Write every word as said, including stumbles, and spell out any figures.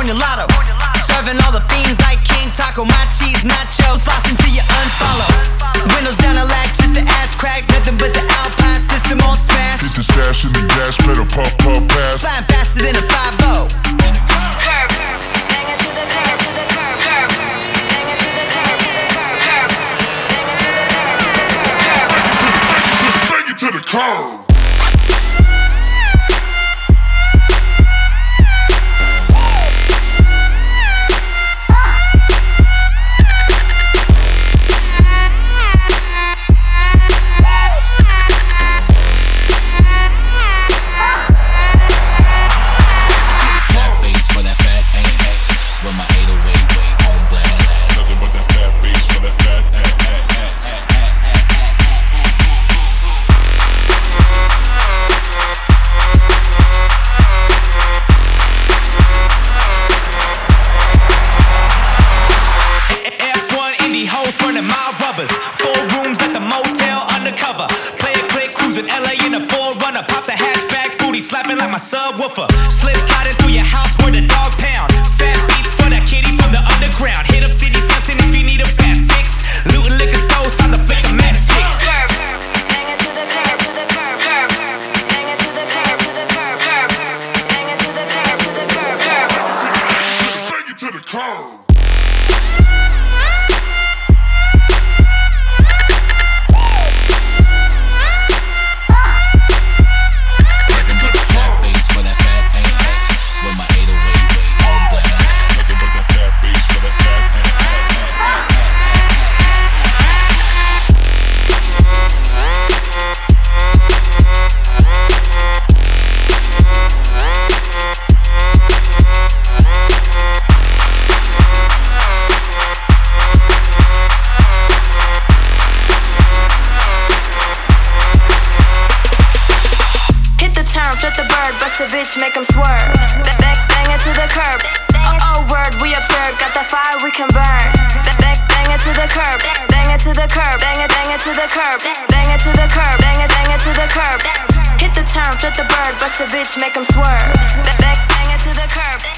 your lotto. Serving all the fiends like King Taco, my cheese nachos, flossing till you unfollow. Windows down a lag, just the ass crack, nothing but the Alpine system on smash. Hit the stash in the gas pedal, pump, pump, pass. Flying faster than a five oh. Curb, bang it to the curb, to the curb, curb. Bang it to the curb, to the curb, curb. Bang it to the curb, to the curb, curb. Just bang it to the curb. Four rooms at the motel undercover. Play it click, cruising L A in a four runner. Pop the hatchback, booty slapping like my subwoofer. Slip sliding through your house where the dog pound. Fat beats for that kitty from the underground. Hit up City Junction if you need a fast fix. Looting liquor stores, time to flick the matchsticks. Curb, bang it to the curb, to the curb, curb. Bang it to the curb, to the curb, curb. Bang it to the curb, to the curb, curb. Just bang it to the curb. Flip the bird, bust a bitch, make 'em swerve. Back, back, bang it to the curb. Oh, oh, word, we absurd. Got the fire, we can burn. Back, back, bang it to the curb. Bang it to the curb. Bang it, bang it to the curb. Bang it to the curb. Bang it, bang it to the curb. Hit the turn, flip the bird, bust a bitch, make 'em swerve. Back, back, bang it to the curb.